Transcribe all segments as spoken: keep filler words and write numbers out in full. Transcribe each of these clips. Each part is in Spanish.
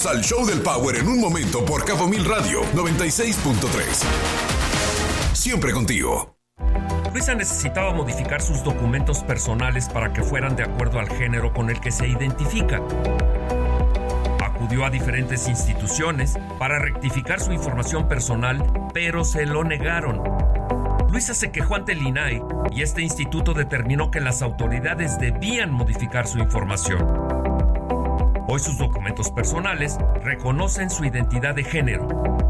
Regresamos al Show del Power en un momento por Cabo Mil Radio noventa y seis punto tres. Siempre contigo. Luisa necesitaba modificar sus documentos personales para que fueran de acuerdo al género con el que se identifica. Acudió a diferentes instituciones para rectificar su información personal, pero se lo negaron. Luisa se quejó ante el I N A I y este instituto determinó que las autoridades debían modificar su información. Hoy sus documentos personales reconocen su identidad de género.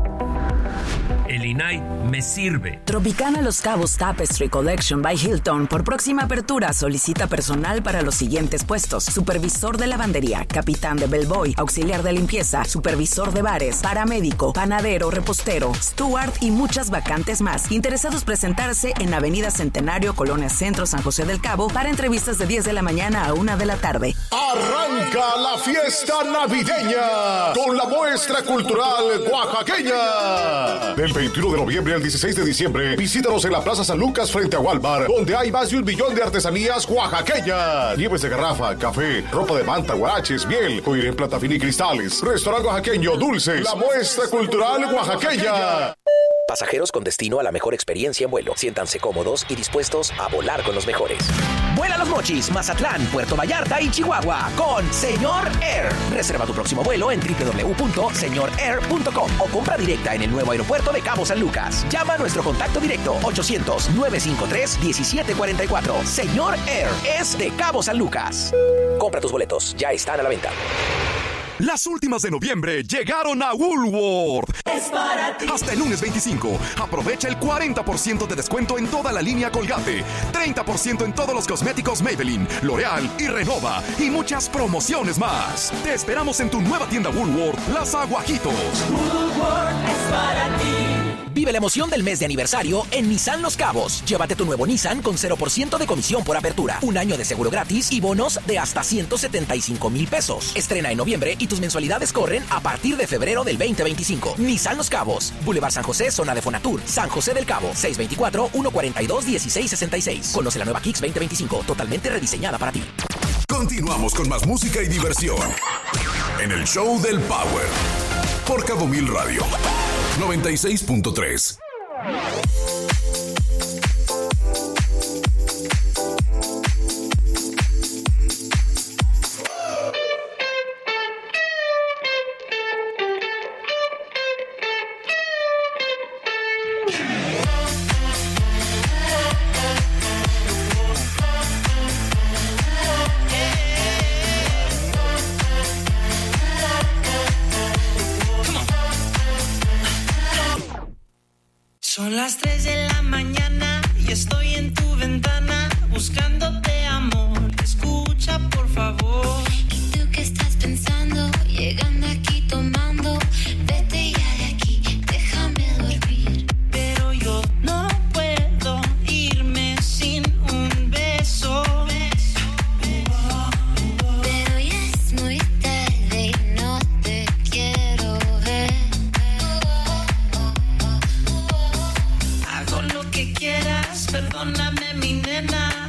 El I N A I me sirve. Tropicana Los Cabos Tapestry Collection by Hilton. Por próxima apertura, solicita personal para los siguientes puestos: supervisor de lavandería, capitán de bellboy, auxiliar de limpieza, supervisor de bares, paramédico, panadero, repostero, steward y muchas vacantes más. Interesados presentarse en Avenida Centenario, Colonia Centro, San José del Cabo, para entrevistas de diez de la mañana a una de la tarde. Arranca la fiesta navideña con la muestra cultural oaxaqueña. Del veintiuno de noviembre al dieciséis de diciembre, visítanos en la Plaza San Lucas frente a Walmart, donde hay más de un millón de artesanías oaxaqueñas. Nieves de garrafa, café, ropa de manta, guaraches, miel, joyería en plata fina y cristales, restaurante oaxaqueño, dulces, la muestra cultural oaxaqueña. Pasajeros con destino a la mejor experiencia en vuelo. Siéntanse cómodos y dispuestos a volar con los mejores. Vuela a Los Mochis, Mazatlán, Puerto Vallarta y Chihuahua con Señor Air. Reserva tu próximo vuelo en doble u doble u doble u punto señor air punto com o compra directa en el nuevo aeropuerto de Cabo San Lucas. Llama a nuestro contacto directo ochocientos, nueve cinco tres, diecisiete cuarenta y cuatro. Señor Air es de Cabo San Lucas. Compra tus boletos, ya están a la venta. Las últimas de noviembre llegaron a Woolworth. Es para ti. Hasta el lunes veinticinco. Aprovecha el cuarenta por ciento de descuento en toda la línea Colgate, treinta por ciento en todos los cosméticos Maybelline, L'Oreal y Renova y muchas promociones más. Te esperamos en tu nueva tienda Woolworth, Las Aguajitos. Woolworth es para ti. Vive la emoción del mes de aniversario en Nissan Los Cabos. Llévate tu nuevo Nissan con cero por ciento de comisión por apertura, un año de seguro gratis y bonos de hasta ciento setenta y cinco mil pesos. Estrena en noviembre y tus mensualidades corren a partir de febrero del veinte veinticinco. Nissan Los Cabos, Boulevard San José, zona de Fonatur, San José del Cabo, seis veinticuatro, ciento cuarenta y dos, dieciséis sesenta y seis. Conoce la nueva Kicks veinte veinticinco, totalmente rediseñada para ti. Continuamos con más música y diversión en el Show del Power por Cabo Mil Radio noventa y seis punto tres. Son las tres de la mañana y estoy en tu ventana buscándote, amor. Escucha, por favor. ¿Y tú qué estás pensando? Llegando aquí tomando. Vete ya de aquí, déjame dormir. Pero yo no puedo irme sin un beso. Pero ya es muy tarde y no te quiero ver. Hago lo que quieras, perdóname, mi nena.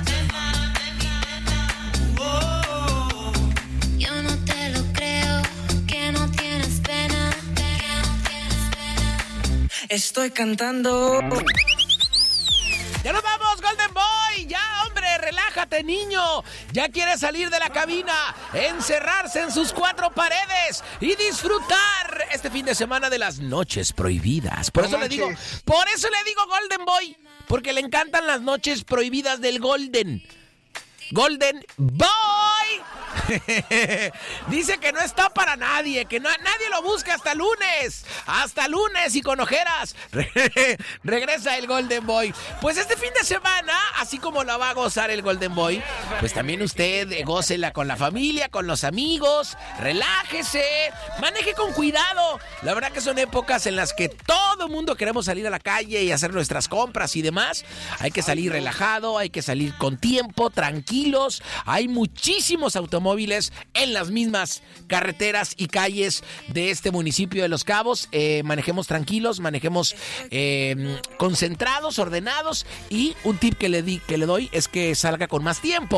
Oh, yo no te lo creo, que no tienes pena, que no tienes pena. Estoy cantando. ¡Ya nos vamos, Golden Boy! ¡Ya, hombre! ¡Relájate, niño! Ya quiere salir de la cabina, encerrarse en sus cuatro paredes y disfrutar este fin de semana de las noches prohibidas. Por eso le digo, por eso le digo Golden Boy, porque le encantan las noches prohibidas del Golden. Golden Boy. Dice que no está para nadie, que no, nadie lo busca hasta lunes. Hasta lunes y con ojeras. Regresa el Golden Boy. Pues este fin de semana, así como la va a gozar el Golden Boy, pues también usted eh, gócela con la familia, con los amigos. Relájese, maneje con cuidado. La verdad que son épocas en las que todo mundo queremos salir a la calle y hacer nuestras compras y demás. Hay que salir relajado, hay que salir con tiempo, tranquilos. Hay muchísimos automóviles en las mismas carreteras y calles de este municipio de Los Cabos. Eh, manejemos tranquilos, manejemos eh, concentrados, ordenados, y un tip que le di, que le doy es que salga con más tiempo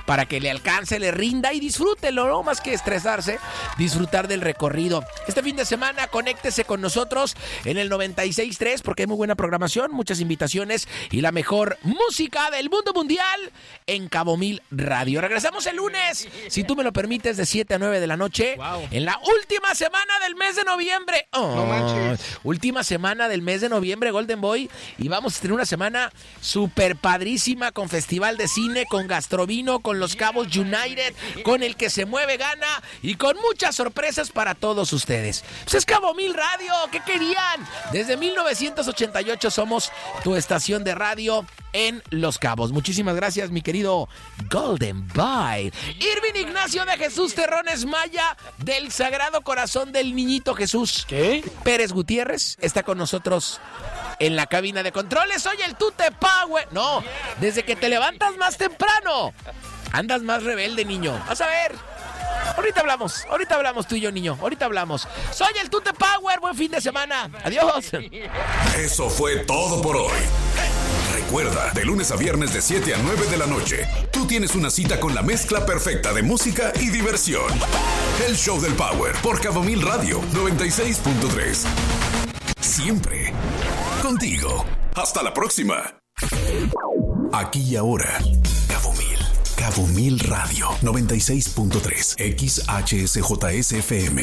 para que le alcance, le rinda y disfrútelo, no más que estresarse, disfrutar del recorrido. Este fin de semana conéctese con nosotros en el noventa y seis punto tres porque hay muy buena programación, muchas invitaciones y la mejor música del mundo mundial en Cabo Mil Radio. Regresamos el lunes, si tú me lo permites, de siete a nueve de la noche, wow, en la última semana del mes de noviembre. Oh, no manches. Última semana del mes de noviembre, Golden Boy, y vamos a tener una semana súper padrísima con festival de cine, con Gastrovino, con Los Cabos United, con El que se mueve gana y con muchas sorpresas para todos ustedes. Pues es Cabo Mil Radio, ¿qué querían? Desde mil novecientos ochenta y ocho somos tu estación de radio en Los Cabos. Muchísimas gracias, mi querido Golden Boy. Irving Ignacio de Jesús Terrones Maya, del Sagrado Corazón del Niñito Jesús. ¿Qué? Pérez Gutiérrez está con nosotros en la cabina de controles. Soy el Tute Power. No, desde que te levantas más temprano, andas más rebelde, niño. Vas a ver. Ahorita hablamos, ahorita hablamos tú y yo, niño. Ahorita hablamos. Soy el Tute Power. Buen fin de semana. Adiós. Eso fue todo por hoy. Recuerda, de lunes a viernes de siete a nueve de la noche, tú tienes una cita con la mezcla perfecta de música y diversión. El Show del Power por Cabo Mil Radio noventa y seis punto tres. Siempre contigo. Hasta la próxima. Aquí y ahora, Cabo Mil. Cabo Mil Radio noventa y seis punto tres. X H S J S F M.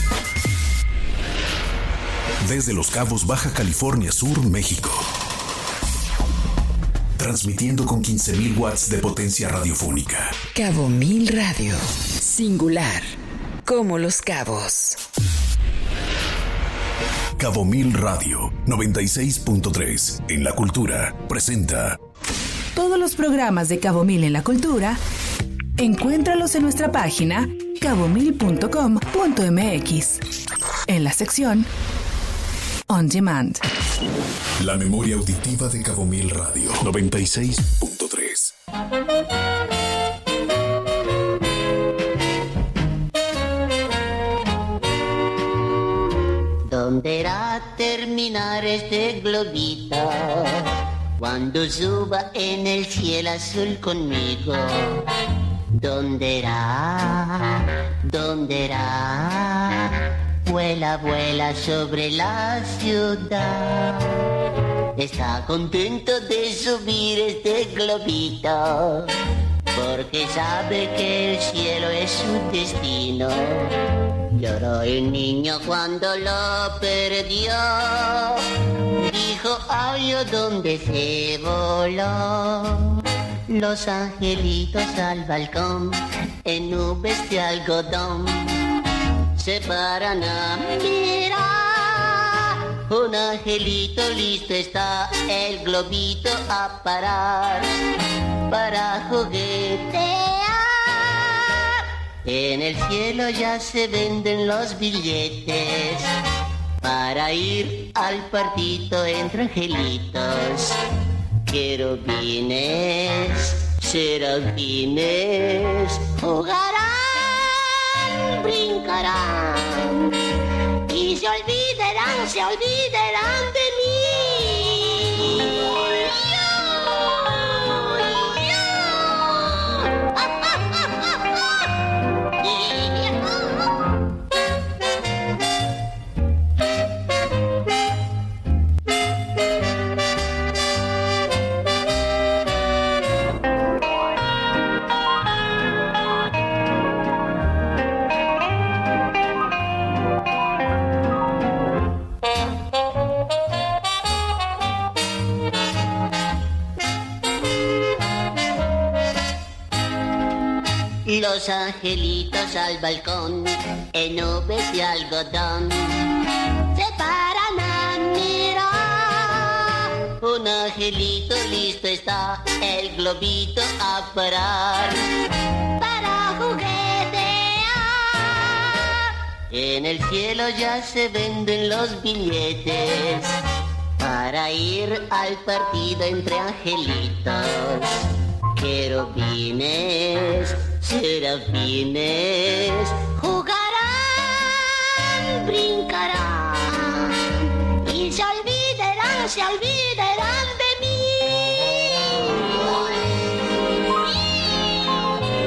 Desde Los Cabos, Baja California Sur, México. Transmitiendo con quince mil watts de potencia radiofónica. Cabo Mil Radio. Singular. Como Los Cabos. Cabo Mil Radio noventa y seis punto tres. En la cultura presenta. Todos los programas de Cabo Mil en la cultura, encuéntralos en nuestra página cabo mil punto com punto m x. En la sección On Demand. La memoria auditiva de Cabo Mil Radio noventa y seis punto tres. ¿Dónde irá a terminar este globito? Cuando suba en el cielo azul conmigo. ¿Dónde irá? ¿Dónde irá? Vuela, vuela sobre la ciudad. Está contento de subir este globito, porque sabe que el cielo es su destino. Lloró el niño cuando lo perdió. Dijo, ay, yo dónde se voló. Los angelitos al balcón, en nubes de algodón, se paran a mirar. Un angelito listo está, el globito a parar, para juguetear. En el cielo ya se venden los billetes para ir al partido entre angelitos. Querubines, serafines, jugarán, brincarán y se olvidarán, se olvidarán de mí. Los angelitos al balcón, en nubes de algodón, se paran a mirar. Un angelito listo está, el globito a parar, para juguetear. En el cielo ya se venden los billetes para ir al partido entre angelitos. Querubines, serafines, jugarán, brincarán y se olvidarán, se olvidarán de mí.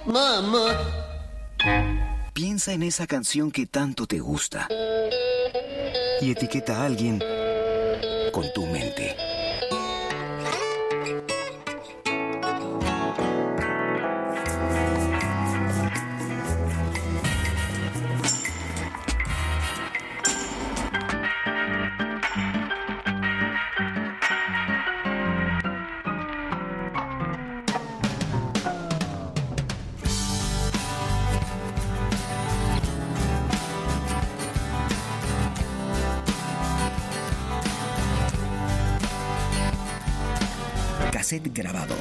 Mamá. Piensa en esa canción que tanto te gusta y etiqueta a alguien con tu mente. Cassette grabado.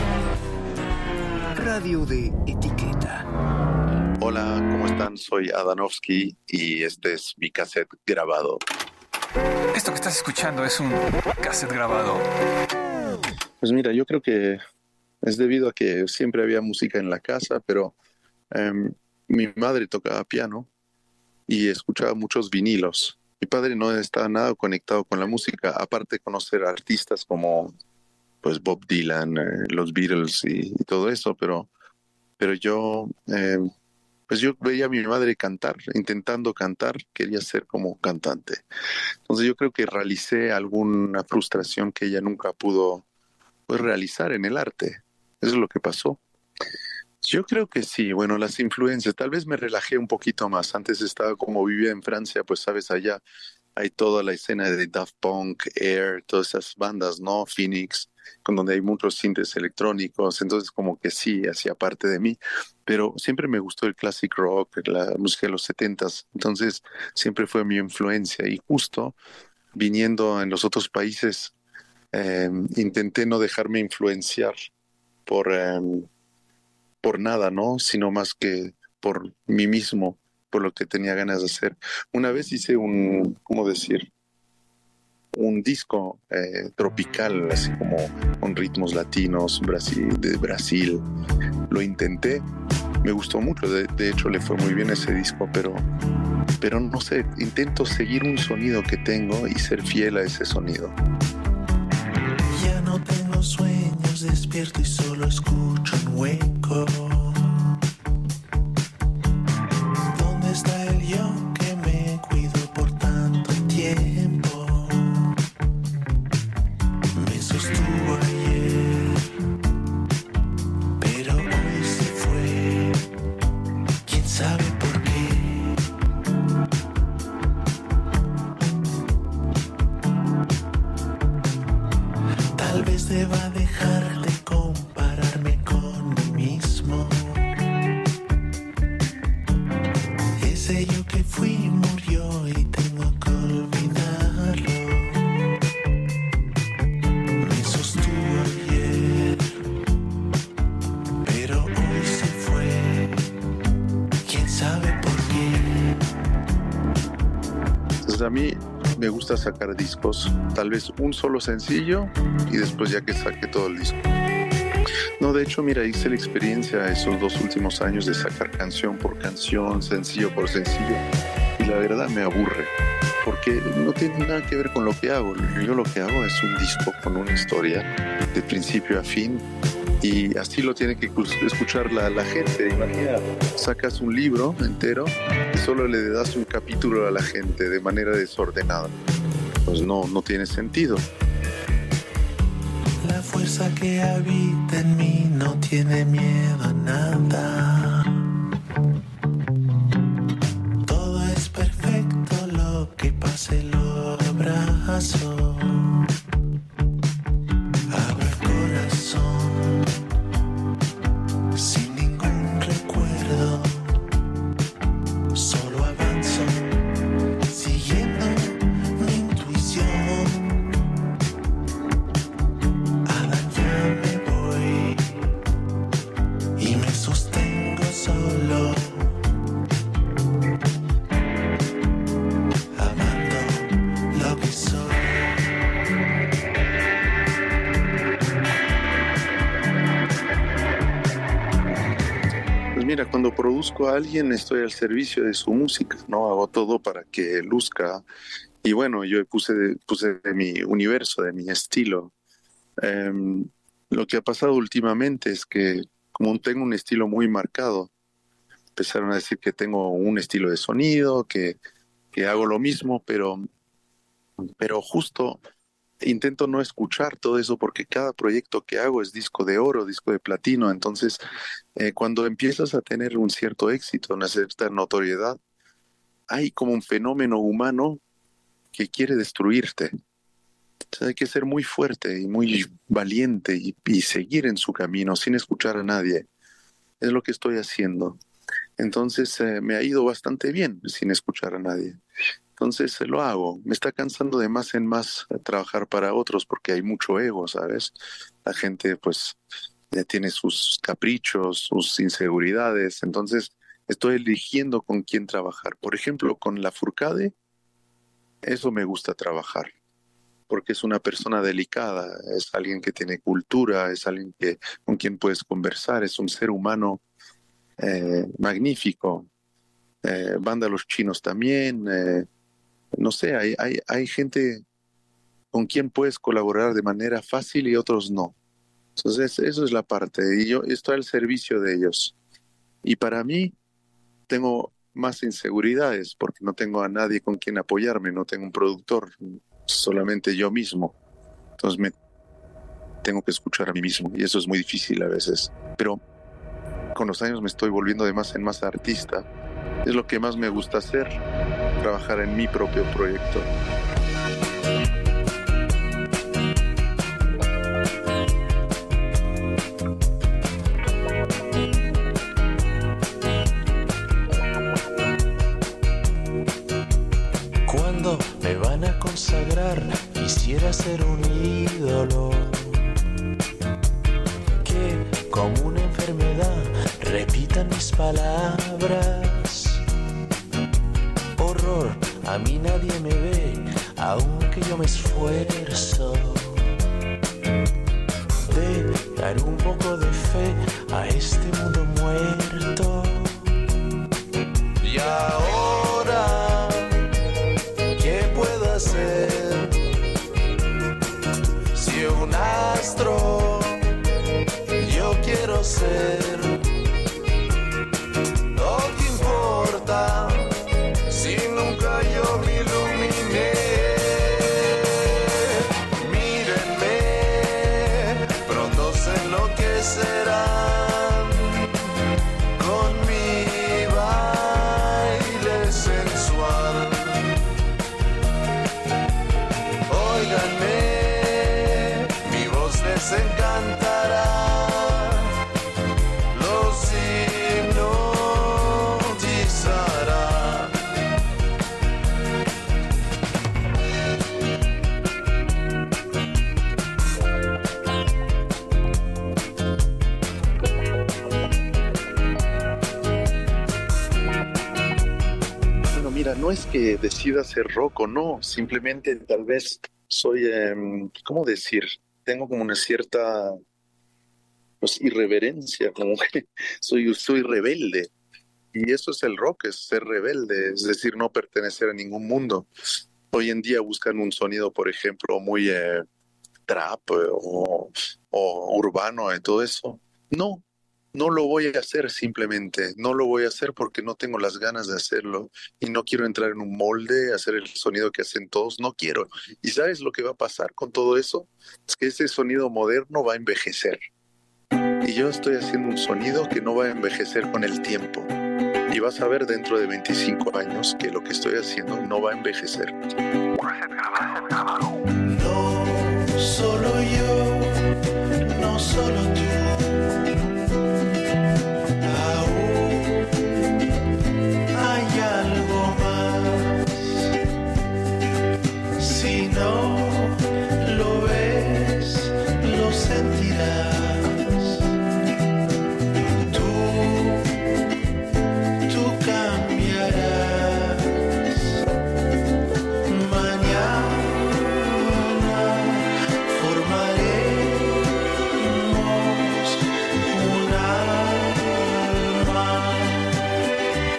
Radio de etiqueta. Hola, ¿cómo están? Soy Adanovsky y este es mi cassette grabado. Esto que estás escuchando es un cassette grabado. Pues mira, yo creo que es debido a que siempre había música en la casa, pero eh, mi madre tocaba piano y escuchaba muchos vinilos. Mi padre no estaba nada conectado con la música, aparte de conocer artistas como pues Bob Dylan, eh, los Beatles y, y todo eso, pero, pero yo, eh, pues yo veía a mi madre cantar, intentando cantar, quería ser como cantante. Entonces yo creo que realicé alguna frustración que ella nunca pudo pues, realizar en el arte. Eso es lo que pasó. Yo creo que sí, bueno, las influencias, tal vez me relajé un poquito más. Antes estaba como vivía en Francia, pues sabes, allá hay toda la escena de Daft Punk, Air, todas esas bandas, ¿no? Phoenix, con donde hay muchos sintes electrónicos, entonces como que sí, hacía parte de mí, pero siempre me gustó el classic rock, la música de los setentas, entonces siempre fue mi influencia y justo viniendo en los otros países eh, intenté no dejarme influenciar por, eh, por nada, ¿no? Sino más que por mí mismo, por lo que tenía ganas de hacer. Una vez hice un, ¿cómo decir? un disco eh, tropical, así como con ritmos latinos, Brasil, de Brasil. Lo intenté, me gustó mucho, de, de hecho le fue muy bien ese disco, pero, pero no sé, intento seguir un sonido que tengo y ser fiel a ese sonido. Ya no tengo sueños, despierto y solo escucho un hueco. ¿Dónde está el yo que me cuido por tanto tiempo? Estuvo ayer, pero hoy se fue. ¿Quién sabe por qué? Tal vez deba dejar de compararme con mí mismo. Ese yo que fui murió y tengo que olvidarlo. A mí me gusta sacar discos, tal vez un solo sencillo y después ya que saque todo el disco. No, de hecho, mira, hice la experiencia esos dos últimos años de sacar canción por canción, sencillo por sencillo, y la verdad me aburre, porque no tiene nada que ver con lo que hago. Yo lo que hago es un disco con una historia de principio a fin, y así lo tiene que escuchar la, la gente. Imagina, sacas un libro entero y solo le das un capítulo a la gente de manera desordenada. Pues no, no tiene sentido. La fuerza que habita en mí no tiene miedo a nada. Todo es perfecto, lo que pase lo abrazo. Abro el corazón sin ningún recuerdo. Solo avanzo siguiendo mi intuición. Adán, ya me voy y me sostengo solo, amando lo que soy. Pues mira, cuando produzco a alguien estoy al servicio de su música, ¿no? Hago todo para que luzca. Y bueno, yo puse de, puse de mi universo, de mi estilo. Um, lo que ha pasado últimamente es que como tengo un estilo muy marcado, empezaron a decir que tengo un estilo de sonido, que, que hago lo mismo, pero, pero justo intento no escuchar todo eso porque cada proyecto que hago es disco de oro, disco de platino. Entonces, eh, cuando empiezas a tener un cierto éxito, una cierta notoriedad, hay como un fenómeno humano que quiere destruirte. Entonces hay que ser muy fuerte y muy valiente y, y seguir en su camino sin escuchar a nadie. Es lo que estoy haciendo. Entonces eh, me ha ido bastante bien sin escuchar a nadie. Entonces eh, lo hago. Me está cansando de más en más eh, trabajar para otros porque hay mucho ego, ¿sabes? La gente pues eh, tiene sus caprichos, sus inseguridades. Entonces estoy eligiendo con quién trabajar. Por ejemplo, con la Furcade, eso me gusta trabajar. Porque es una persona delicada, es alguien que tiene cultura, es alguien que, con quien puedes conversar, es un ser humano eh, magnífico. Eh, banda Los Chinos también, eh, no sé, hay, hay, hay gente con quien puedes colaborar de manera fácil y otros no. Entonces eso es la parte, y yo estoy al servicio de ellos. Y para mí tengo más inseguridades porque no tengo a nadie con quien apoyarme, no tengo un productor, solamente yo mismo. Entonces me tengo que escuchar a mí mismo y eso es muy difícil a veces. Pero con los años me estoy volviendo de más en más artista. Es lo que más me gusta hacer, trabajar en mi propio proyecto. Cuando me van a consagrar, quisiera ser un ídolo que, como una enfermedad, repitan mis palabras. Horror, a mí nadie me ve, aunque yo me esfuerzo de dar un poco de fe a este mundo muerto. Y ahora, ¿qué puedo hacer? Si un astro yo quiero ser, ¿o qué importa si nunca yo me iluminé? Mírenme, pronto se enloquecerán con mi baile sensual. Óiganme, mi voz les encantará, los hipnotizará. Bueno, mira, no es que decida hacer rock o no, simplemente tal vez soy, eh, ¿cómo decir? Tengo como una cierta pues, irreverencia, como que soy, soy rebelde. Y eso es el rock, es ser rebelde, es decir, no pertenecer a ningún mundo. Hoy en día buscan un sonido, por ejemplo, muy eh, trap eh, o, o urbano y todo eso. No, no lo voy a hacer simplemente, no lo voy a hacer porque no tengo las ganas de hacerlo y no quiero entrar en un molde, hacer el sonido que hacen todos, no quiero. ¿Y sabes lo que va a pasar con todo eso? Es que ese sonido moderno va a envejecer. Y yo estoy haciendo un sonido que no va a envejecer con el tiempo. Y vas a ver dentro de veinticinco años que lo que estoy haciendo no va a envejecer. No solo yo, no solo tú. Aún hay algo más. Si no lo ves, lo sentirás.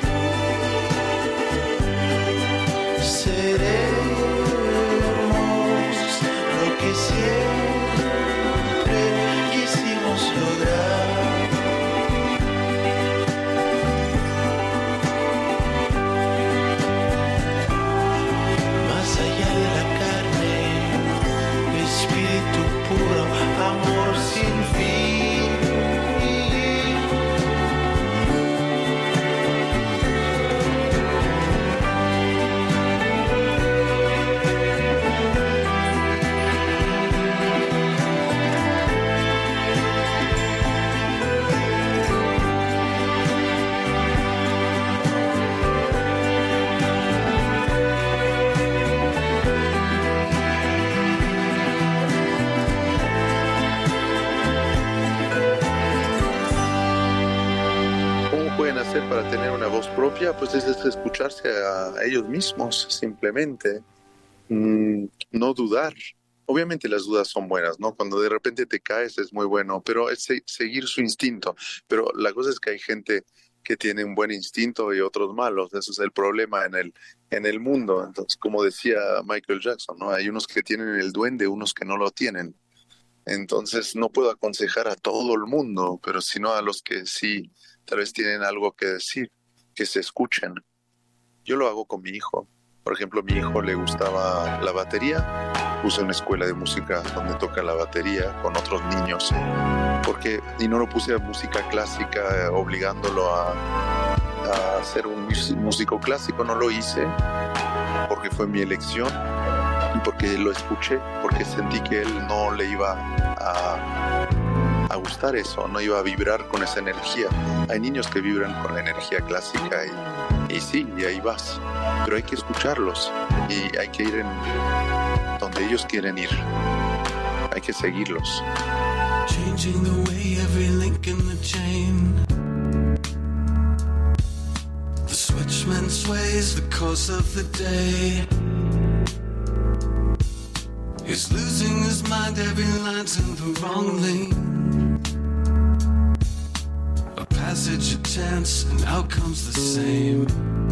Seremos hacer para tener una voz propia? Pues es, es escucharse a, a ellos mismos, simplemente. Mm, no dudar. Obviamente las dudas son buenas, ¿no? Cuando de repente te caes es muy bueno, pero es se- seguir su instinto. Pero la cosa es que hay gente que tiene un buen instinto y otros malos. Eso es el problema en el, en el mundo. Entonces, como decía Michael Jackson, ¿no? Hay unos que tienen el duende, unos que no lo tienen. Entonces no puedo aconsejar a todo el mundo, pero sino a los que sí tal vez tienen algo que decir, que se escuchen. Yo lo hago con mi hijo. Por ejemplo, a mi hijo le gustaba la batería. Puse una escuela de música donde toca la batería con otros niños. Porque, y no lo puse a música clásica, eh, obligándolo a, a hacer un mus- músico clásico. No lo hice porque fue mi elección y porque lo escuché, porque sentí que él no le iba a, a gustar eso, no iba a vibrar con esa energía. Hay niños que vibran con la energía clásica y, y sí, y ahí vas. Pero hay que escucharlos y hay que ir en donde ellos quieren ir. Hay que seguirlos. Changing the way every link in the chain. The switchman sways the course of the day. He's losing his mind, every line's in the wrong lane. A passage of chance and outcomes the same.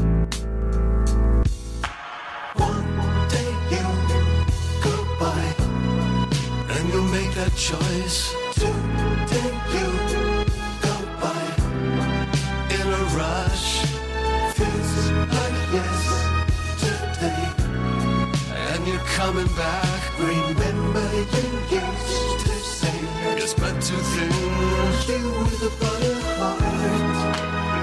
One day you go by and you'll make that choice. Today you go by in a rush. Feels like yesterday, and you're coming back. Remember you used to say you're spread too thin. You with a butter heart.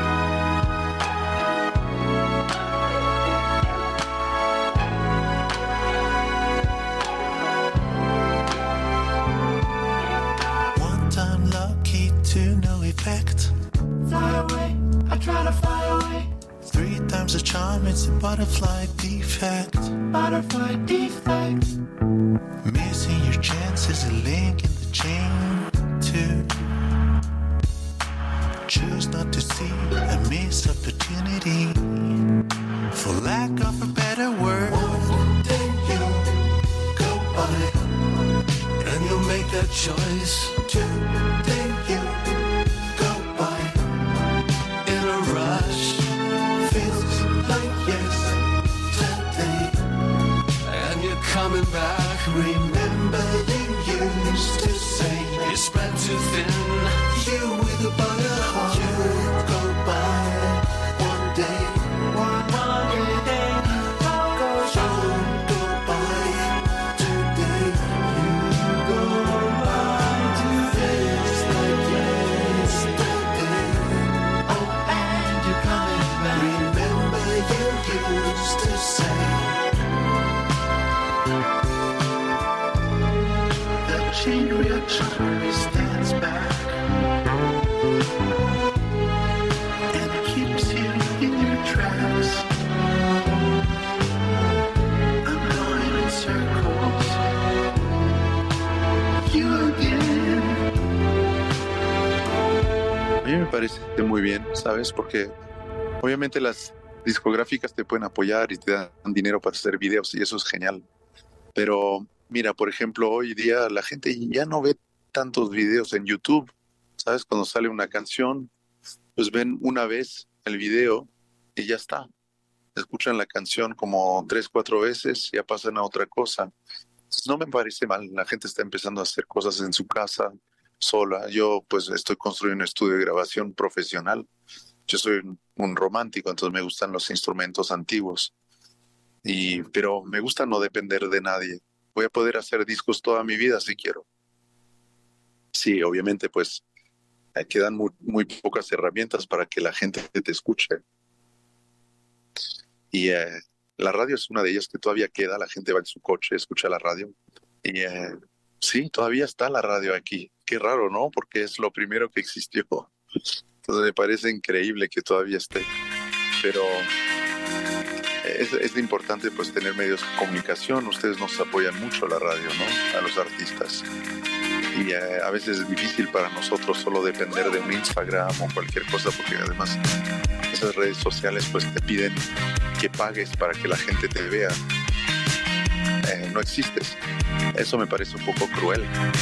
One time lucky to no effect. Fly away, I try to fly away. Three times the charm, it's a butterfly defect. Butterfly defect. Missing your chance is a link in the chain too. Choose not to see a missed opportunity. For lack of a better word, one day you go by and you'll make that choice. Today you go by in a rush. Feels like yesterday, and you're coming back. Remember you used to say you're spread too thin. You with a butter heart. You go by one day. One, one day. You go by today. You go by today. Feels like yesterday. Oh, and you're coming back. Remember you used to say. The chain reaction stands back and keeps you in your tracks. I'm going in circles. You again. A mí me parece muy bien, ¿sabes? Porque obviamente las discográficas te pueden apoyar y te dan dinero para hacer videos y eso es genial. Pero mira, por ejemplo, hoy día la gente ya no ve tantos videos en YouTube, ¿sabes? Cuando sale una canción, pues ven una vez el video y ya está. Escuchan la canción como tres, cuatro veces y ya pasan a otra cosa. No me parece mal, la gente está empezando a hacer cosas en su casa, sola. Yo pues estoy construyendo un estudio de grabación profesional. Yo soy un, un romántico, entonces me gustan los instrumentos antiguos. Y, pero me gusta no depender de nadie. Voy a poder hacer discos toda mi vida si quiero. Sí, obviamente pues quedan muy, muy pocas herramientas para que la gente te escuche. Y eh, la radio es una de ellas que todavía queda. La gente va en su coche, escucha la radio. Y eh, sí, todavía está la radio aquí. Qué raro, ¿no? Porque es lo primero que existió. Entonces me parece increíble que todavía esté. Pero es, es importante pues tener medios de comunicación. Ustedes nos apoyan mucho la radio, ¿no? A los artistas. y eh, a veces es difícil para nosotros solo depender de un Instagram o cualquier cosa, porque además esas redes sociales pues te piden que pagues para que la gente te vea. Eh, no existes. Eso me parece un poco cruel.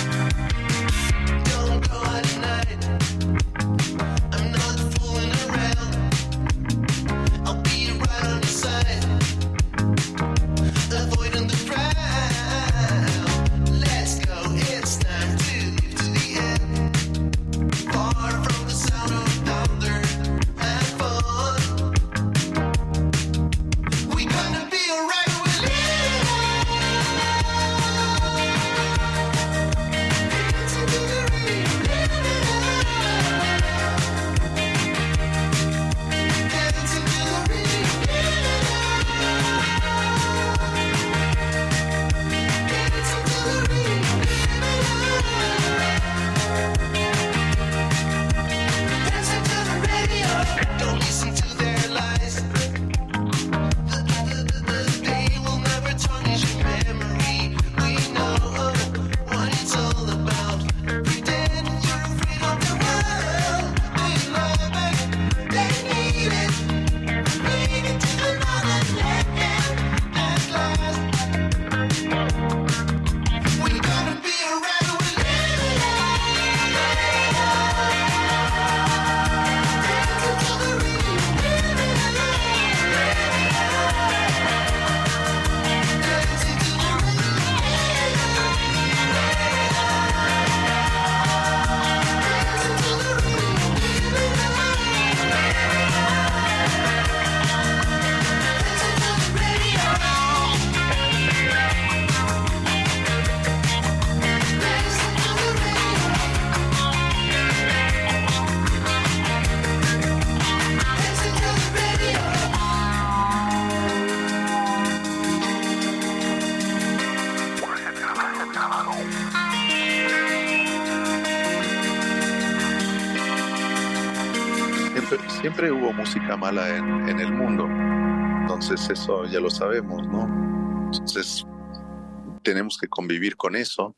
Siempre hubo música mala en, en el mundo, entonces eso ya lo sabemos, ¿no? Entonces tenemos que convivir con eso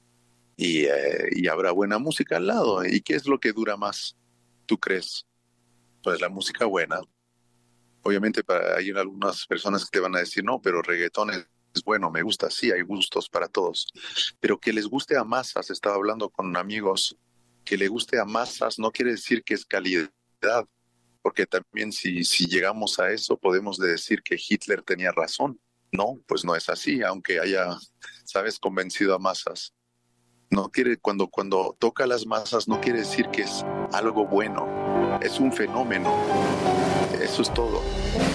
y, eh, y habrá buena música al lado. ¿Y qué es lo que dura más, tú crees? Pues la música buena. Obviamente para, hay algunas personas que te van a decir, no, pero reggaetón es, es bueno, me gusta, sí, hay gustos para todos, pero que les guste a masas. Estaba hablando con amigos, que le guste a masas no quiere decir que es calidad, porque también si, si llegamos a eso podemos decir que Hitler tenía razón. No, pues no es así, aunque haya, sabes, convencido a masas. No quiere, cuando, cuando toca a las masas no quiere decir que es algo bueno, es un fenómeno. Eso es todo.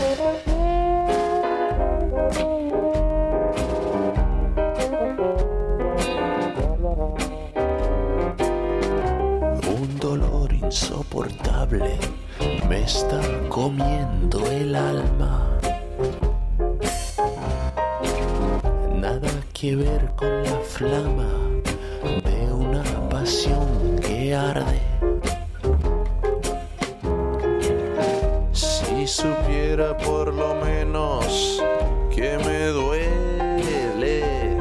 Un dolor insoportable me está comiendo el alma. Nada que ver con la flama de una pasión que arde. Si supiera por lo menos que me duele.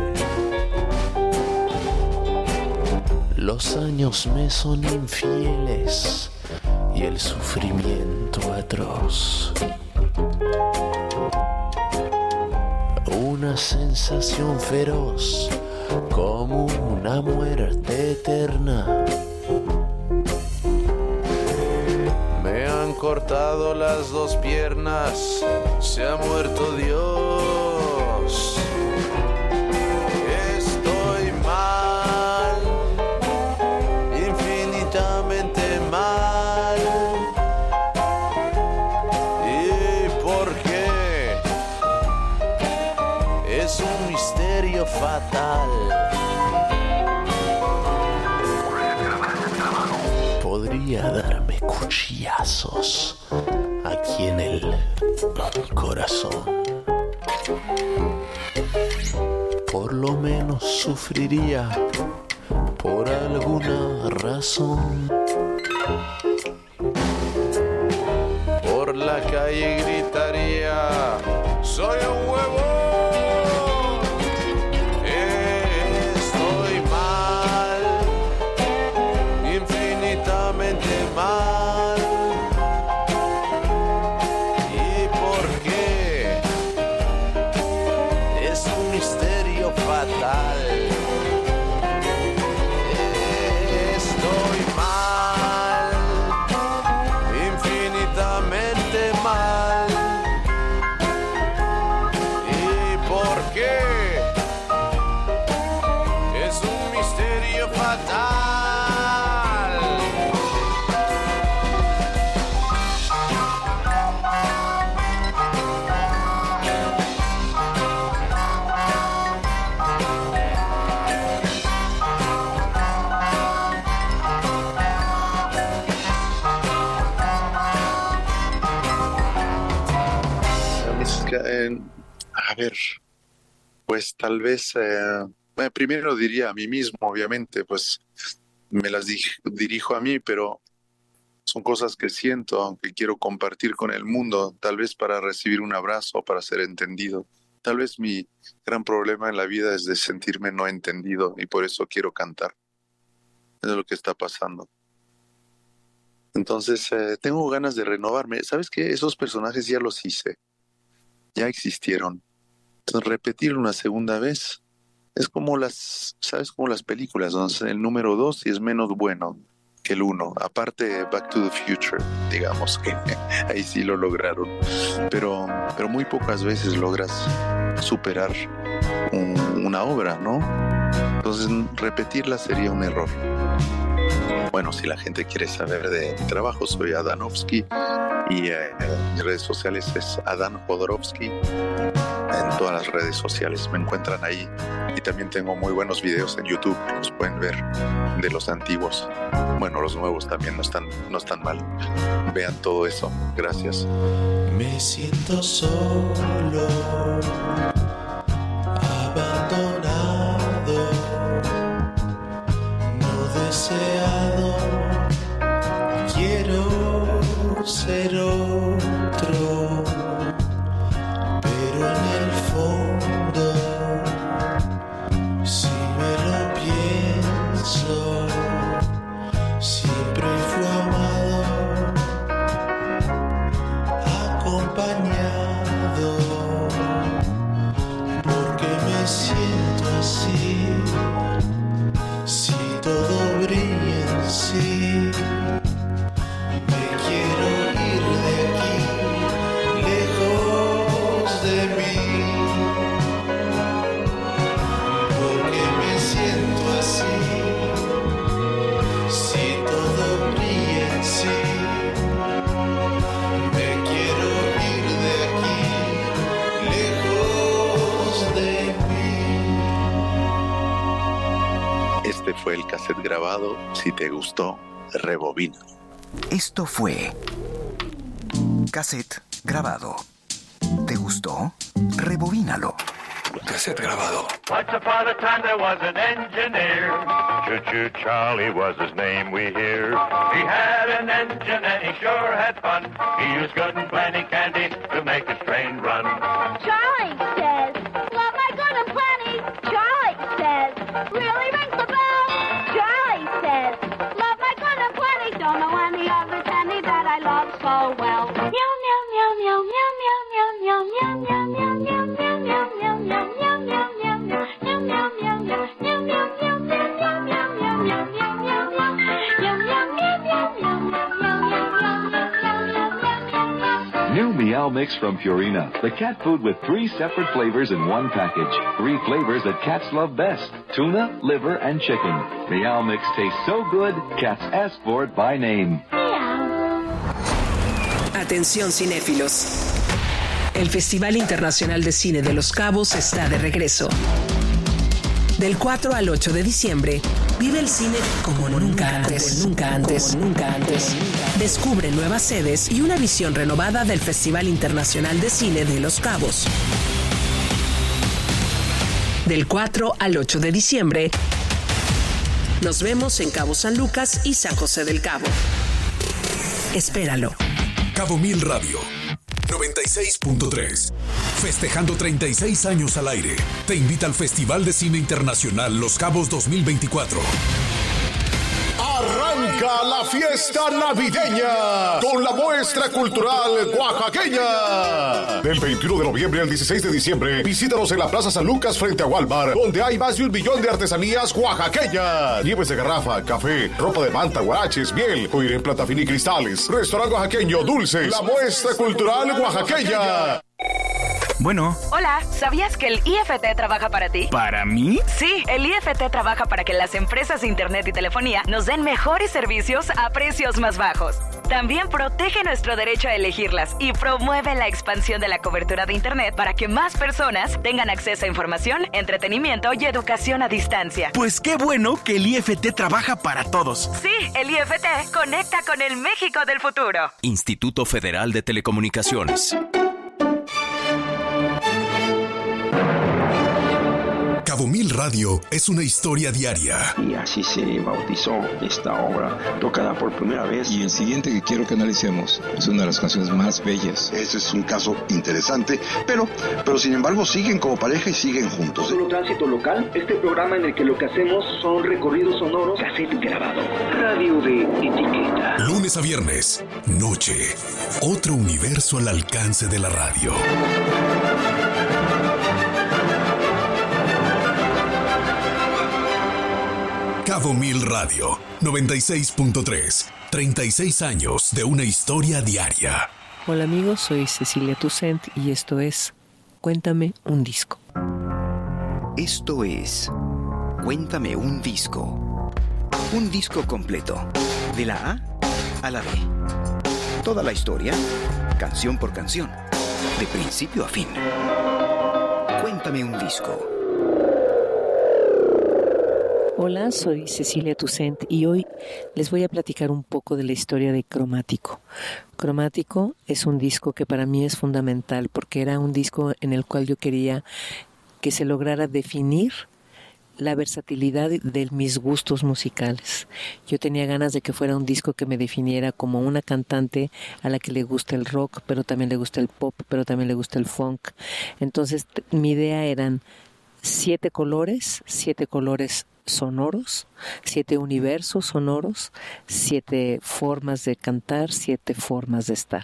Los años me son infieles y el sufrimiento atroz. Una sensación feroz como una muerte eterna. Me han cortado las dos piernas, se ha muerto Dios. Estoy mal, infinitamente mal. ¿Y por qué? Es un misterio fatal. Podría darme cuchillazos aquí en el corazón. Por lo menos sufriría por alguna razón. Por la calle gritaría: soy un huevo. Estoy mal, fatal. Estoy mal, infinitamente mal. ¿Y por qué? Es un misterio fatal. Eh, a ver, pues tal vez, eh, bueno, primero diría a mí mismo, obviamente, pues me las di- dirijo a mí, pero son cosas que siento, aunque quiero compartir con el mundo, tal vez para recibir un abrazo, para ser entendido. Tal vez mi gran problema en la vida es de sentirme no entendido y por eso quiero cantar. Es lo que está pasando. Entonces, eh, tengo ganas de renovarme. ¿Sabes qué? Esos personajes ya los hice. Ya existieron. Entonces, repetir una segunda vez es como las, ¿sabes? Como las películas, donde el número dos es menos bueno que el uno. Aparte, Back to the Future, digamos que ahí sí lo lograron. Pero, pero muy pocas veces logras superar un, una obra, ¿no? Entonces, repetirla sería un error. Bueno, si la gente quiere saber de mi trabajo, soy Adanovsky y eh, en mis redes sociales es Adán Jodorowsky. En todas las redes sociales me encuentran ahí y también tengo muy buenos videos en YouTube que los pueden ver de los antiguos. Bueno, los nuevos también no están, no están mal. Vean todo eso. Gracias. Me siento solo, abandonado, no deseado. Quiero ser otro, pero en el fondo, si me lo pienso, siempre fui amado, acompañado, porque me siento así, si todo brilla en sí. Me quiero ir de aquí, lejos de mí, porque me siento así, si todo brilla en sí. Me quiero ir de aquí, lejos de mí. Este fue el cassette grabado. Si te gustó, rebobina. Esto fue cassette grabado. ¿Te gustó? Rebobínalo. Cassette grabado. Once upon a time there was an engineer. Choo-choo Charlie was his name we hear. He had an engine and he sure had fun. He used good and plenty candy to make his train run. Charlie says, love my good and plenty. Charlie says, really rings the bell. Charlie says, love my good and plenty. Don't know any other candy that I love so well. Meow, meow, meow, meow, meow, meow, meow, meow, meow, meow, meow, meow, meow, meow, meow, meow, meow, meow, meow, meow, New Meow Mix from Purina, the cat food with three separate flavors in one package. Three flavors that cats love best: tuna, liver, and chicken. Meow Mix tastes so good, cats ask for it by name. Atención cinéfilos. El Festival Internacional de Cine de Los Cabos está de regreso. Del cuatro al ocho de diciembre, vive el cine como nunca antes, nunca antes, nunca antes. Descubre nuevas sedes y una visión renovada del Festival Internacional de Cine de Los Cabos. Del cuatro al ocho de diciembre, nos vemos en Cabo San Lucas y San José del Cabo. Espéralo. Cabo Mil Radio noventa y seis punto tres. Festejando treinta y seis años al aire, te invita al Festival de Cine Internacional Los Cabos dos mil veinticuatro. Arranca Arranca la fiesta navideña con la muestra cultural oaxaqueña. Del veintiuno de noviembre al dieciséis de diciembre, visítanos en la Plaza San Lucas frente a Walmart, donde hay más de un millón de artesanías oaxaqueñas. Nieves de garrafa, café, ropa de manta, guaraches, miel, joyería en plata fina y cristales, restaurante oaxaqueño, dulces, la muestra cultural oaxaqueña. Bueno. Hola, ¿sabías que el I F T trabaja para ti? ¿Para mí? Sí, el I F T trabaja para que las empresas de internet y telefonía nos den mejores servicios a precios más bajos. También protege nuestro derecho a elegirlas y promueve la expansión de la cobertura de internet para que más personas tengan acceso a información, entretenimiento y educación a distancia. Pues qué bueno que el I F T trabaja para todos. Sí, el I F T conecta con el México del futuro. Instituto Federal de Telecomunicaciones. Cabo Mil Radio es una historia diaria. Y así se bautizó esta obra, tocada por primera vez. Y el siguiente que quiero que analicemos es una de las canciones más bellas. Ese es un caso interesante, pero, pero sin embargo siguen como pareja y siguen juntos. Solo Tránsito Local, este programa en el que lo que hacemos son recorridos sonoros, cassette grabado, radio de etiqueta. Lunes a viernes, noche, otro universo al alcance de la radio. Cabo Mil Radio, noventa y seis punto tres, treinta y seis años de una historia diaria. Hola amigos, soy Cecilia Toussaint y esto es Cuéntame un disco. Esto es Cuéntame un disco. Un disco completo, de la A a la B. Toda la historia, canción por canción, de principio a fin. Cuéntame un disco. Hola, soy Cecilia Toussaint y hoy les voy a platicar un poco de la historia de Cromático. Cromático es un disco que para mí es fundamental porque era un disco en el cual yo quería que se lograra definir la versatilidad de mis gustos musicales. Yo tenía ganas de que fuera un disco que me definiera como una cantante a la que le gusta el rock, pero también le gusta el pop, pero también le gusta el funk. Entonces, t- mi idea eran siete colores, siete colores sonoros, siete universos sonoros, siete formas de cantar, siete formas de estar.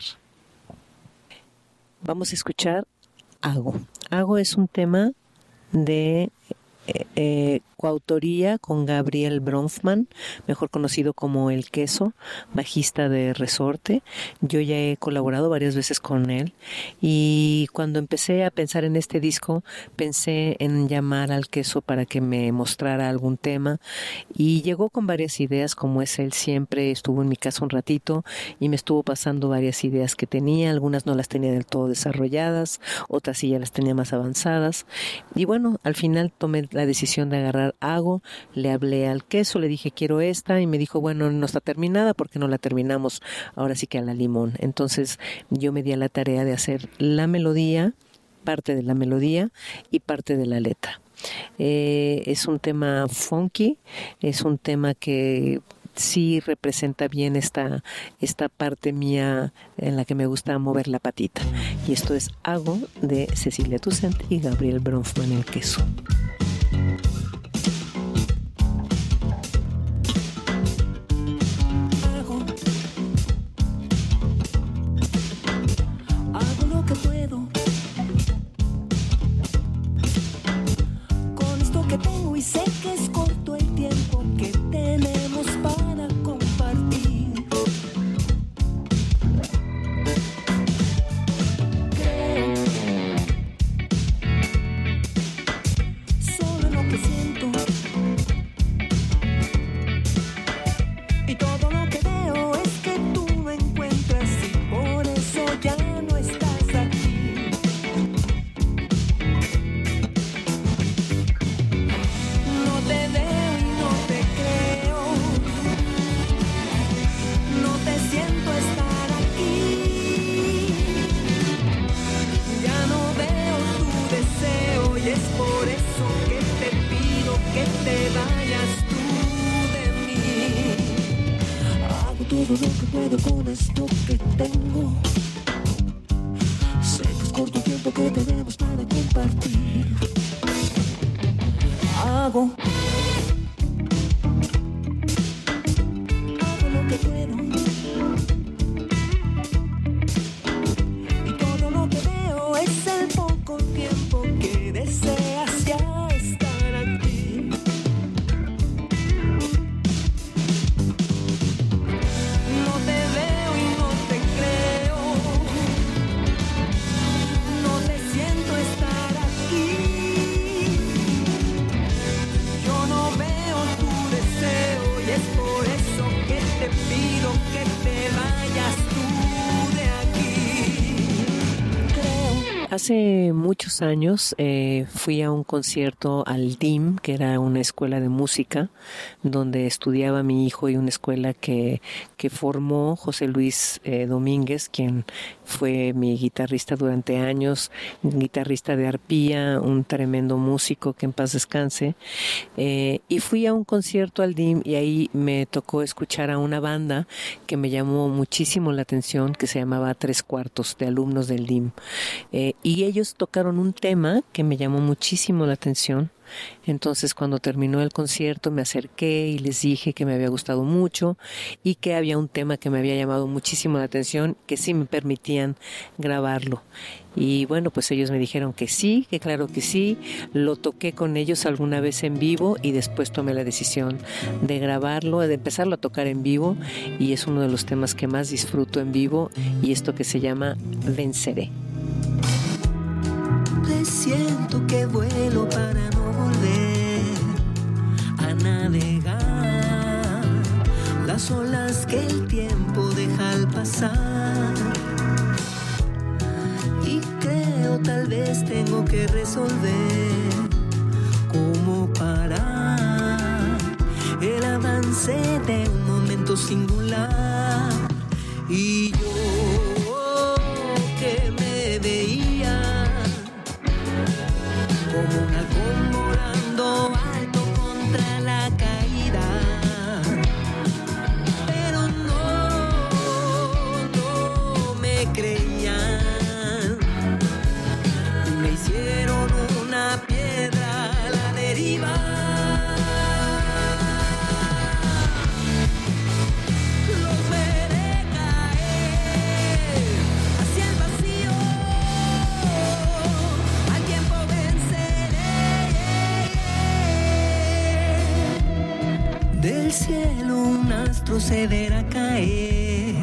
Vamos a escuchar Hago. Hago es un tema de eh, eh, coautoría con Gabriel Bronfman, mejor conocido como El Queso, bajista de Resorte. Yo ya he colaborado varias veces con él y cuando empecé a pensar en este disco pensé en llamar al Queso para que me mostrara algún tema y llegó con varias ideas, como es él siempre, estuvo en mi casa un ratito y me estuvo pasando varias ideas que tenía, algunas no las tenía del todo desarrolladas, otras sí ya las tenía más avanzadas y bueno, al final tomé la decisión de agarrar Hago, le hablé al Queso, le dije quiero esta y me dijo bueno, no está terminada porque no la terminamos ahora sí que a la limón. Entonces yo me di a la tarea de hacer la melodía, parte de la melodía y parte de la letra. Eh, es un tema funky, es un tema que sí representa bien esta, esta parte mía en la que me gusta mover la patita. Y esto es Hago de Cecilia Toussaint y Gabriel Bronfman, El Queso. Sé que es corto el tiempo que tenemos para compartir. Creo solo lo que siento y todo lo que veo es que tú me encuentras y por eso ya no estás aquí. Te veo y no te creo, no te siento estar aquí, ya no veo tu deseo y es por eso que te pido que te vayas tú de mí. Hago todo lo que puedo con esto que tengo, sé que es corto el tiempo que tenemos para compartir. Hago pido que te vayas tú de aquí. Creo. Hace muchos años eh, fui a un concierto al D I M, que era una escuela de música donde estudiaba mi hijo, y una escuela que, que formó José Luis eh, Domínguez, quien fue mi guitarrista durante años, guitarrista de arpía, un tremendo músico, que en paz descanse. Eh, y fui a un concierto al D I M y ahí me tocó escuchar a una banda que me llamó muchísimo la atención, que se llamaba Tres Cuartos, de alumnos del D I M. Eh, y ellos tocaron un tema que me llamó muchísimo la atención. Entonces, cuando terminó el concierto, me acerqué y les dije que me había gustado mucho y que había un tema que me había llamado muchísimo la atención, que sí me permitían grabarlo. Y bueno, pues ellos me dijeron que sí, que claro que sí. Lo toqué con ellos alguna vez en vivo y después tomé la decisión de grabarlo, de empezarlo a tocar en vivo, y es uno de los temas que más disfruto en vivo, y esto que se llama Venceré. Siento que vuelo para no volver a navegar las olas que el tiempo deja al pasar, y creo tal vez tengo que resolver cómo parar el avance de un momento singular. Y yo que me veía como un halcón volando alto contra la caída, pero no, no me creían, me hicieron una piedra a la deriva. Los veré caer hacia el vacío, al tiempo del cielo un astro se verá caer,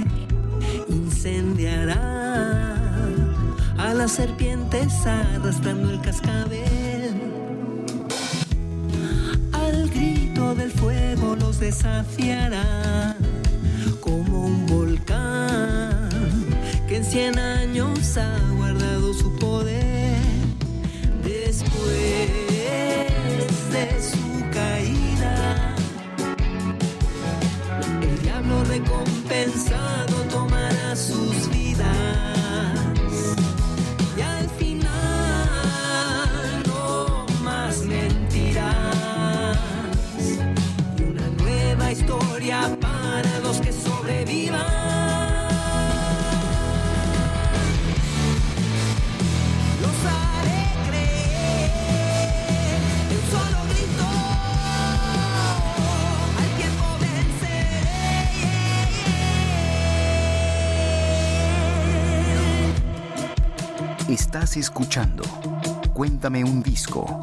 incendiará a las serpientes arrastrando el cascabel. Al grito del fuego los desafiará como un volcán que en cien años ha guardado su poder. Después de su caída, el diablo recompensado tomará sus vidas, y al final no más mentiras, y una nueva historia para los que sobrevivan. Los haré creer de un solo grito, al tiempo venceré. Estás escuchando Cuéntame un disco.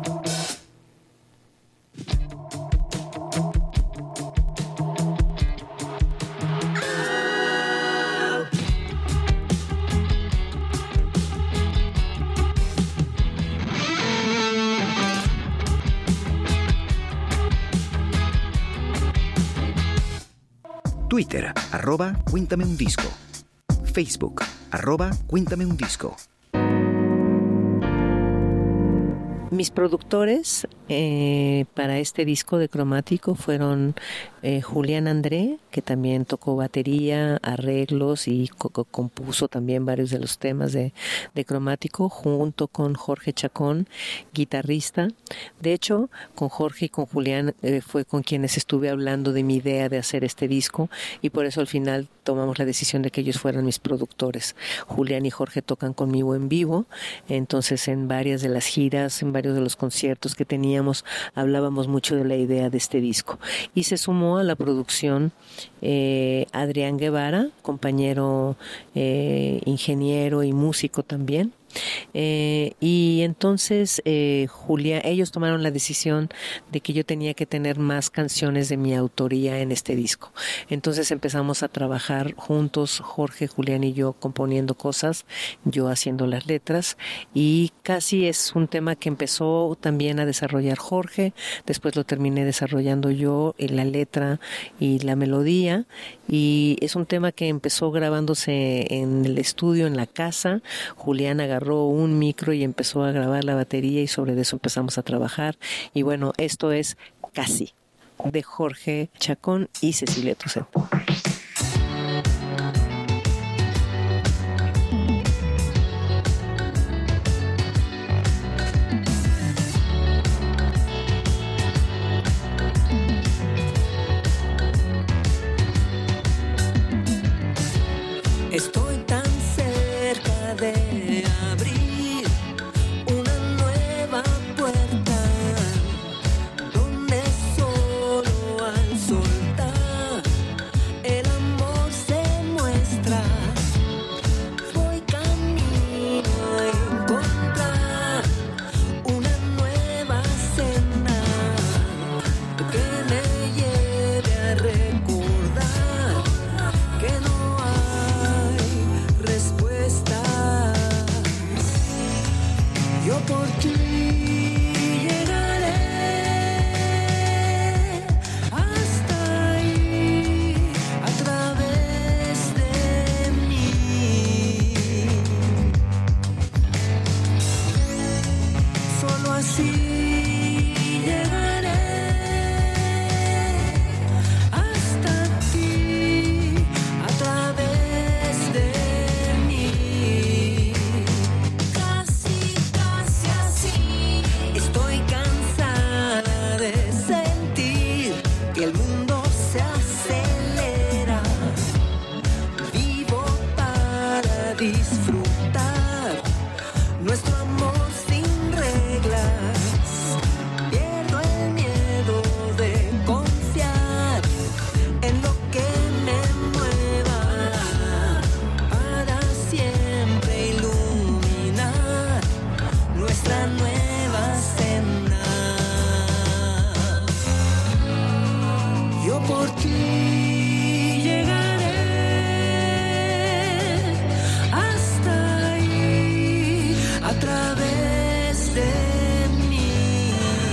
Twitter, arroba Cuéntame un disco. Facebook, arroba Cuéntame un disco. Mis productores eh, para este disco de Cromático fueron eh, Julián André, que también tocó batería, arreglos y co- compuso también varios de los temas de, de Cromático, junto con Jorge Chacón, guitarrista. De hecho, con Jorge y con Julián eh, fue con quienes estuve hablando de mi idea de hacer este disco, y por eso al final tomamos la decisión de que ellos fueran mis productores. Julián y Jorge tocan conmigo en vivo, entonces en varias de las giras, en varios de los conciertos que teníamos, hablábamos mucho de la idea de este disco. Y se sumó a la producción eh, Adrián Guevara, compañero eh, ingeniero y músico también, Eh, y entonces eh, Julia, ellos tomaron la decisión de que yo tenía que tener más canciones de mi autoría en este disco. Entonces empezamos a trabajar juntos, Jorge, Julián y yo componiendo cosas, yo haciendo las letras, y casi es un tema que empezó también a desarrollar Jorge, después lo terminé desarrollando yo en la letra y la melodía, y es un tema que empezó grabándose en el estudio, en la casa. Julián agarró un micro y empezó a grabar la batería y sobre eso empezamos a trabajar, y bueno, esto es Casi, de Jorge Chacón y Cecilia Toussaint. Estoy tan cerca de abrir una nueva puerta donde solo al soltar el amor se muestra. Voy camino a encontrar una nueva senda que me lleve a recordar que no hay respuestas. Yo por ti llegaré hasta ahí a través de mí. Solo así llegaré hasta ti a través de mí. Casi, casi así. Estoy cansada de sentir que el mundo se acelera. Vivo para disfrutar nuestro amor sin reglas. Pierdo el miedo de confiar en lo que me mueva para siempre iluminar nuestra nueva senda. Yo por ti llegaré hasta ahí a través de mí.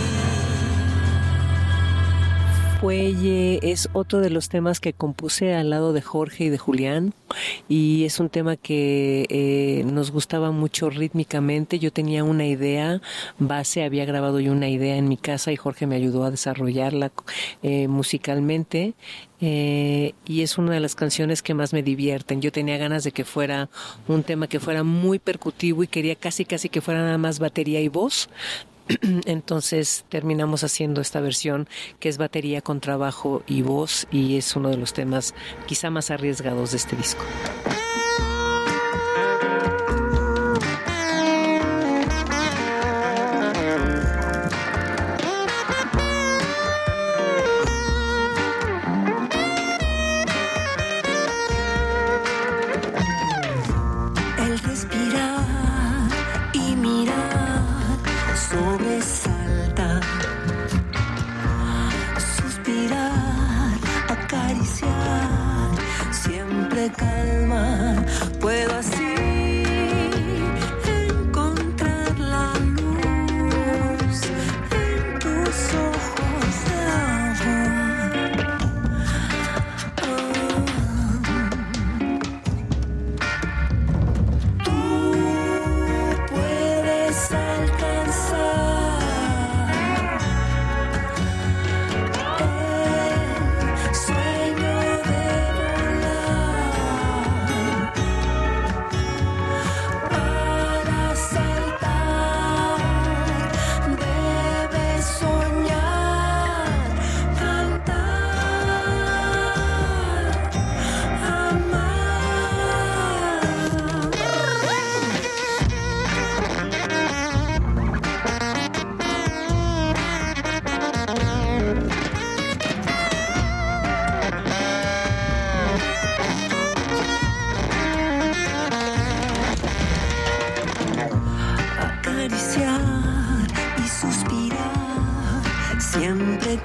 Fuelle es otro de los temas que compuse al lado de Jorge y de Julián, y es un tema que eh, nos gustaba mucho rítmicamente. Yo tenía una idea base, había grabado yo una idea en mi casa y Jorge me ayudó a desarrollarla eh, musicalmente, eh, y es una de las canciones que más me divierten. Yo tenía ganas de que fuera un tema que fuera muy percutivo y quería casi casi que fuera nada más batería y voz. Entonces terminamos haciendo esta versión que es batería con trabajo y voz, y es uno de los temas quizá más arriesgados de este disco. El respirar y mirar sobresalta, suspirar, acariciar, siempre calma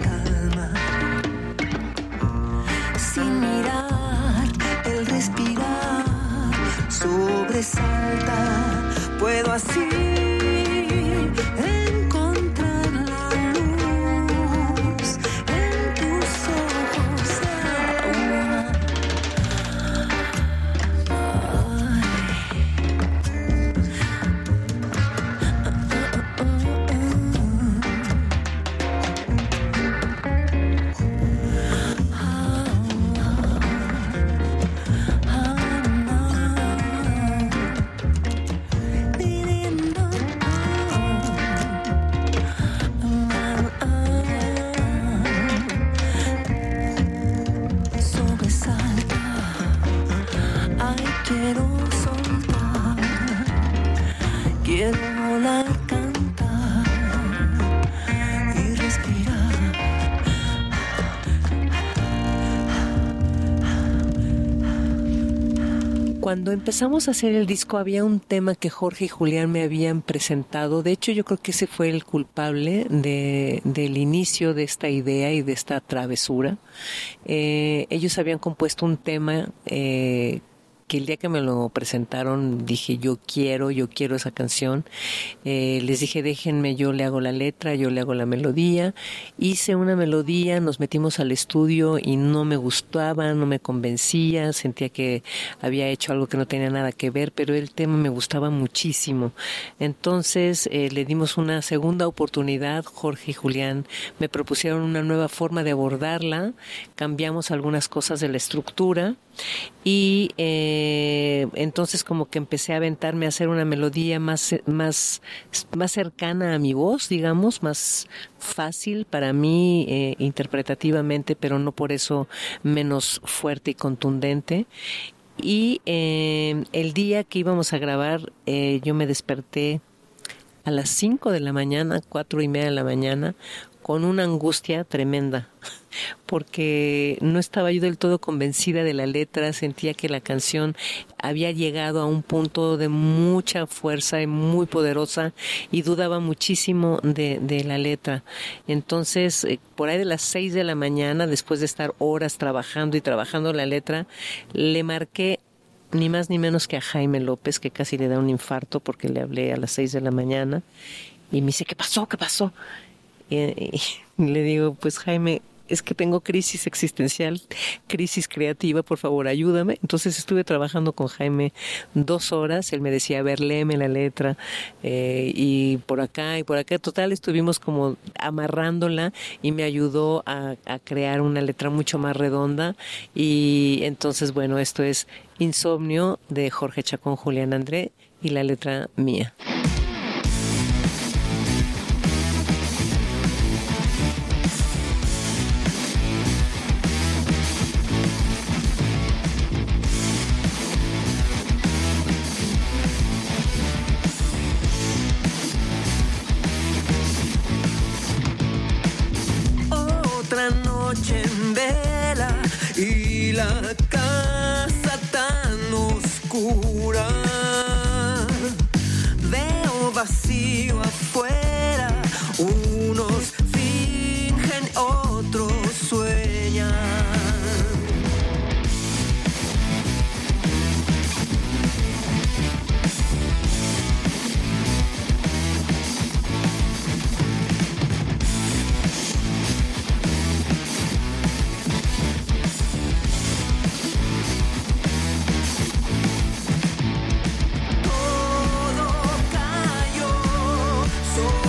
calma. Sin mirar, el respirar sobresalta. Puedo así encontrar la luz en tus ojos ahora. Quiero volar, cantar y respirar. Cuando empezamos a hacer el disco había un tema que Jorge y Julián me habían presentado. De hecho, yo creo que ese fue el culpable de, del inicio de esta idea y de esta travesura. Eh, ellos habían compuesto un tema eh, que el día que me lo presentaron dije yo quiero, yo quiero esa canción. Eh, les dije déjenme, yo le hago la letra, yo le hago la melodía. Hice una melodía, nos metimos al estudio y no me gustaba, no me convencía, sentía que había hecho algo que no tenía nada que ver, pero el tema me gustaba muchísimo. Entonces eh, le dimos una segunda oportunidad. Jorge y Julián me propusieron una nueva forma de abordarla, cambiamos algunas cosas de la estructura y eh, entonces como que empecé a aventarme a hacer una melodía más, más, más cercana a mi voz, digamos, más fácil para mí eh, interpretativamente, pero no por eso menos fuerte y contundente. Y eh, el día que íbamos a grabar, eh, yo me desperté a las cinco de la mañana, cuatro y media de la mañana, con una angustia tremenda, porque no estaba yo del todo convencida de la letra, sentía que la canción había llegado a un punto de mucha fuerza y muy poderosa y dudaba muchísimo de, de la letra. Entonces, eh, por ahí de las seis de la mañana, después de estar horas trabajando y trabajando la letra, le marqué ni más ni menos que a Jaime López, que casi le da un infarto porque le hablé a las seis de la mañana y me dice, ¿qué pasó? ¿Qué pasó? Y, y le digo, pues Jaime, es que tengo crisis existencial, crisis creativa, por favor ayúdame. Entonces estuve trabajando con Jaime dos horas, él me decía, a ver, léeme la letra, eh, y por acá y por acá, total, estuvimos como amarrándola y me ayudó a, a crear una letra mucho más redonda. Y entonces, bueno, esto es Insomnio de Jorge Chacón, Julián André y la letra mía. Noche en vela y la casa tan oscura. Veo vacío afuera, unos fingen, otros sueñan. So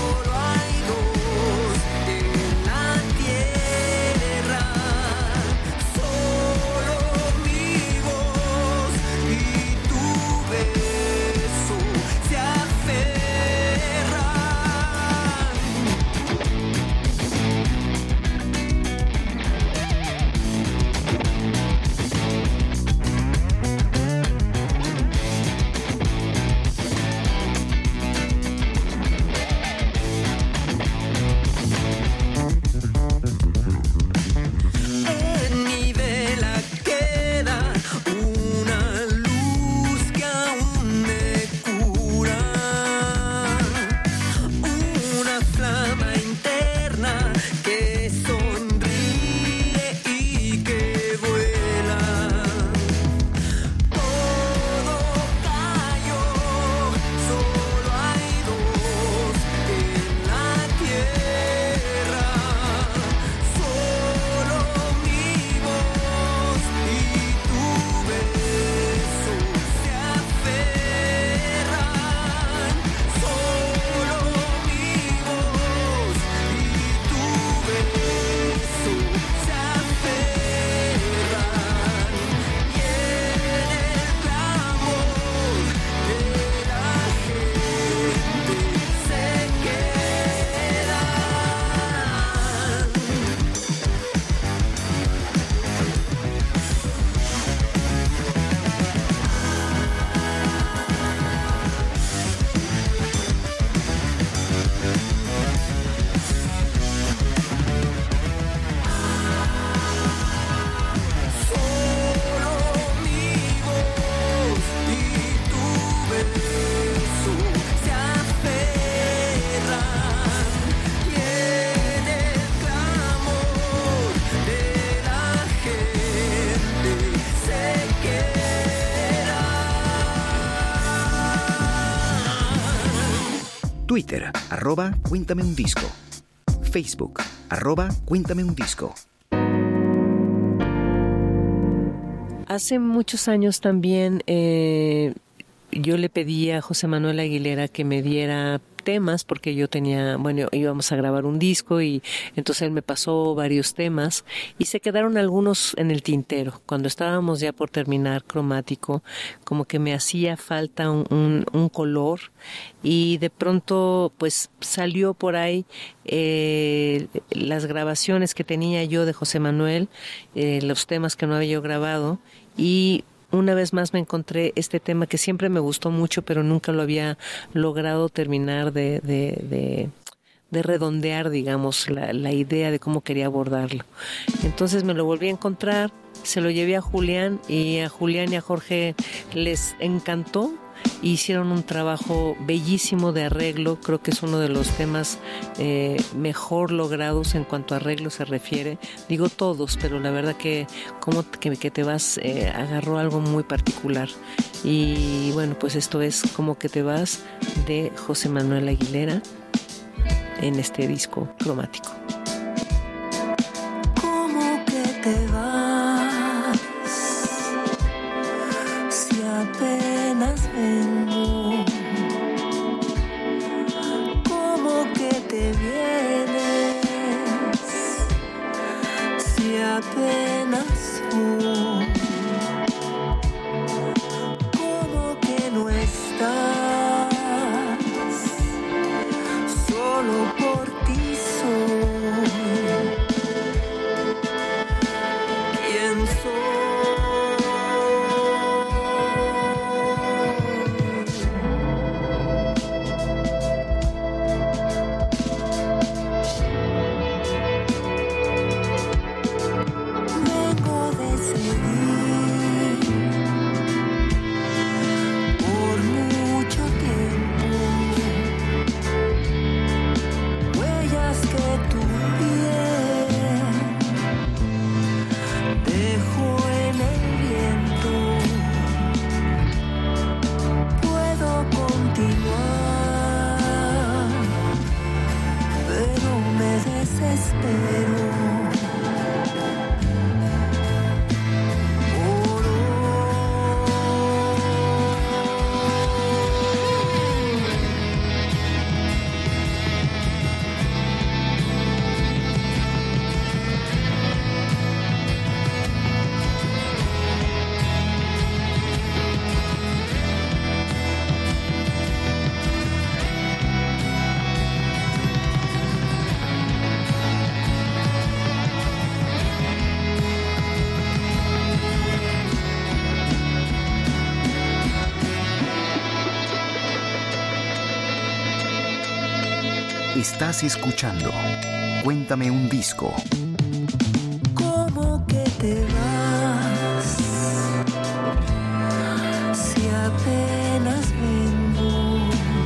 Twitter, arroba Cuéntame un Disco. Facebook, arroba Cuéntame un Disco. Hace muchos años también eh, yo le pedí a José Manuel Aguilera que me diera temas, porque yo tenía, bueno, íbamos a grabar un disco y entonces él me pasó varios temas y se quedaron algunos en el tintero. Cuando estábamos ya por terminar Cromático, como que me hacía falta un, un, un color y de pronto pues salió por ahí eh, las grabaciones que tenía yo de José Manuel, eh, los temas que no había yo grabado, y una vez más me encontré este tema que siempre me gustó mucho, pero nunca lo había logrado terminar de, de, de, de redondear, digamos, la, la idea de cómo quería abordarlo. Entonces me lo volví a encontrar, se lo llevé a Julián, y a Julián y a Jorge les encantó. Hicieron un trabajo bellísimo de arreglo. Creo que es uno de los temas eh, mejor logrados en cuanto a arreglo se refiere. Digo todos, pero la verdad que como que, que te vas eh, agarró algo muy particular. Y bueno, pues esto es Como que te vas, de José Manuel Aguilera, en este disco Cromático. ¿Cómo que te vas? Si apenas vengo. ¿Cómo que te vienes? Si apenas voy. ¿Cómo que no estás? Solo por ti soy. ¿Quién soy? Vengo de seguir por mucho tiempo huellas que tu piel dejó en el viento. Puedo continuar, pero me desespero. Estás escuchando Cuéntame un Disco. ¿Cómo que te vas? Si apenas vengo.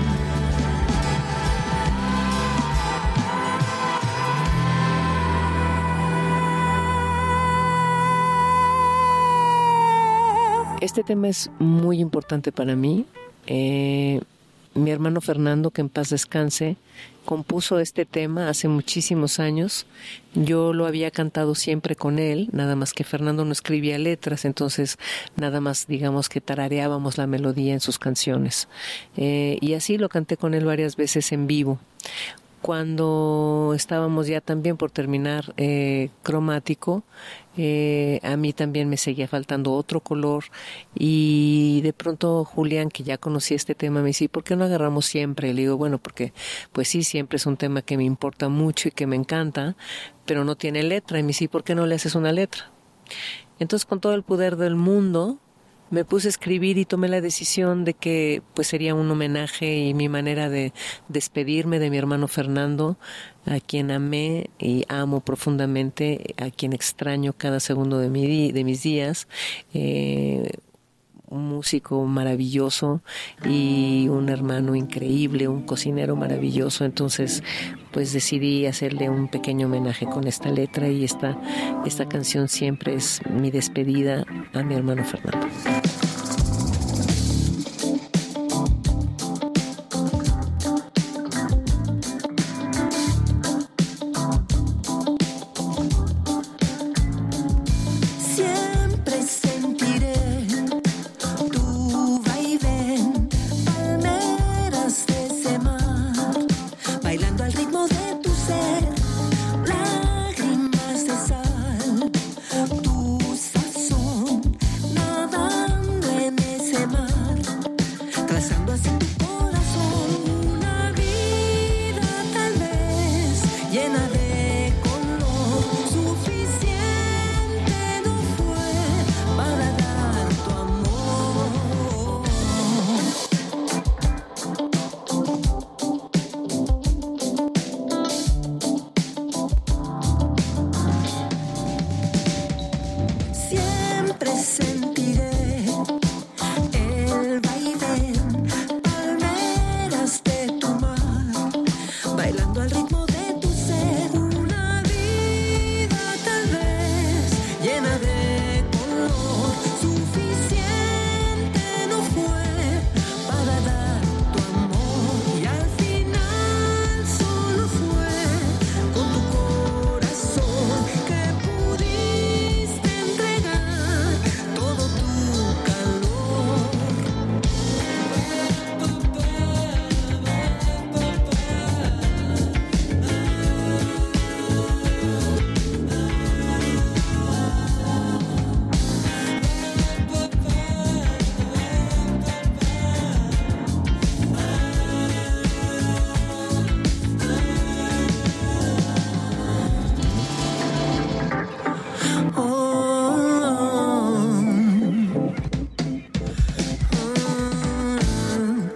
Este tema es muy importante para mí. Eh, mi hermano Fernando, que en paz descanse, compuso este tema hace muchísimos años. Yo lo había cantado siempre con él, nada más que Fernando no escribía letras, entonces nada más digamos que tarareábamos la melodía en sus canciones. Eh, y así lo canté con él varias veces en vivo. Cuando estábamos ya también por terminar eh, Cromático, eh, a mí también me seguía faltando otro color, y de pronto Julián, que ya conocía este tema, me dice: ¿por qué no agarramos Siempre? Le digo, bueno, porque pues sí, siempre es un tema que me importa mucho y que me encanta, pero no tiene letra. Y me dice: ¿por qué no le haces una letra? Entonces, con todo el poder del mundo, me puse a escribir y tomé la decisión de que pues sería un homenaje y mi manera de despedirme de mi hermano Fernando, a quien amé y amo profundamente, a quien extraño cada segundo de, mi di- de mis días. Eh, un músico maravilloso y un hermano increíble, un cocinero maravilloso. Entonces pues decidí hacerle un pequeño homenaje con esta letra, y esta, esta canción siempre es mi despedida a mi hermano Fernando.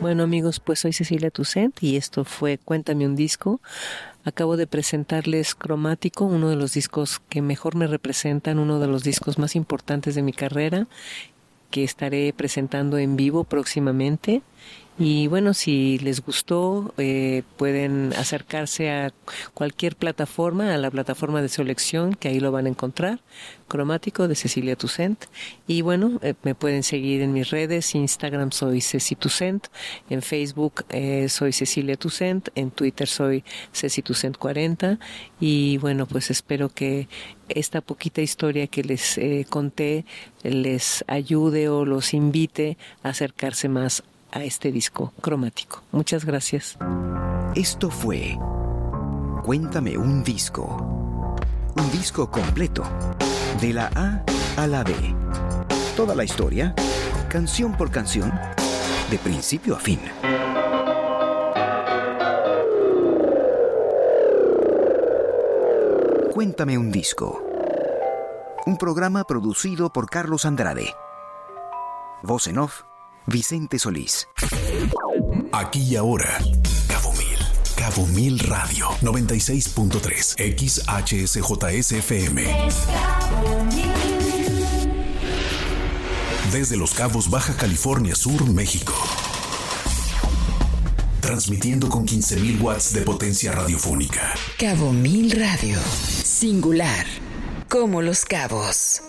Bueno, amigos, pues soy Cecilia Toussaint y esto fue Cuéntame un disco. Acabo de presentarles Cromático, uno de los discos que mejor me representan, uno de los discos más importantes de mi carrera, que estaré presentando en vivo próximamente. Y bueno, si les gustó, eh, pueden acercarse a cualquier plataforma, a la plataforma de su elección, que ahí lo van a encontrar, Cromático de Cecilia Toussaint. Y bueno, eh, me pueden seguir en mis redes, Instagram soy Ceci Toussaint, en Facebook eh, soy Cecilia Toussaint, en Twitter soy Ceci Toussaint cuarenta. Y bueno, pues espero que esta poquita historia que les eh, conté les ayude o los invite a acercarse más a este disco Cromático. Muchas gracias. Esto fue Cuéntame un disco. Un disco completo, de la A a la B. Toda la historia, canción por canción, de principio a fin. Cuéntame un disco. Un programa producido por Carlos Andrade. Voz en off, Vicente Solís. Aquí y ahora, Cabo Mil. Cabo Mil Radio, noventa y seis punto tres, X H S J S F M. Desde Los Cabos, Baja California Sur, México. Transmitiendo con quince mil watts de potencia radiofónica. Cabo Mil Radio. Singular. Como Los Cabos.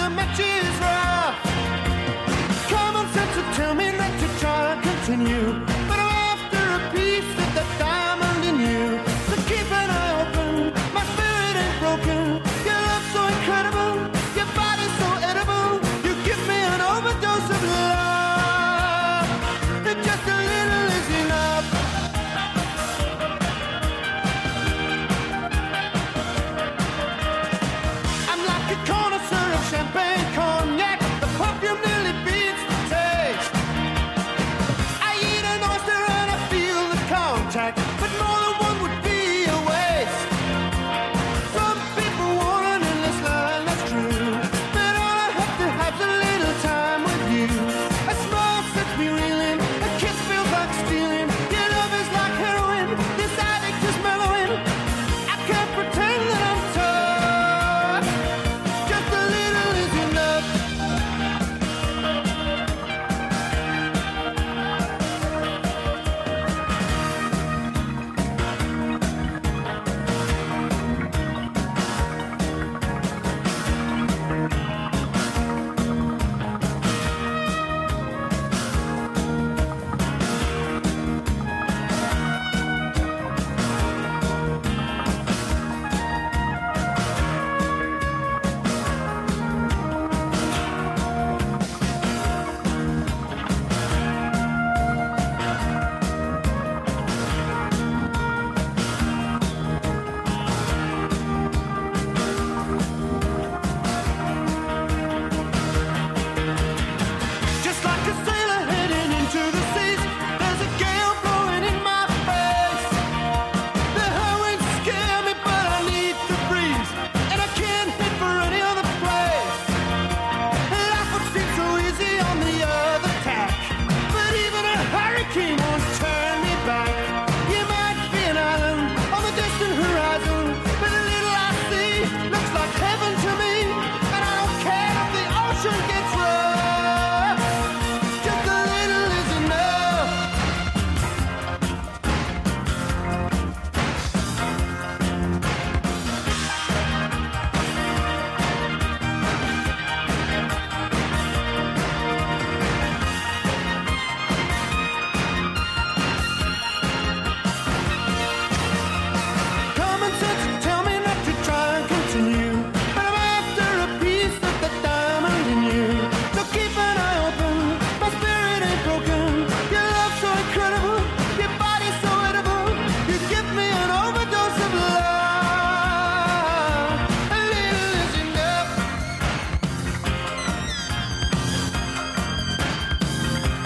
Tell me not to try to continue.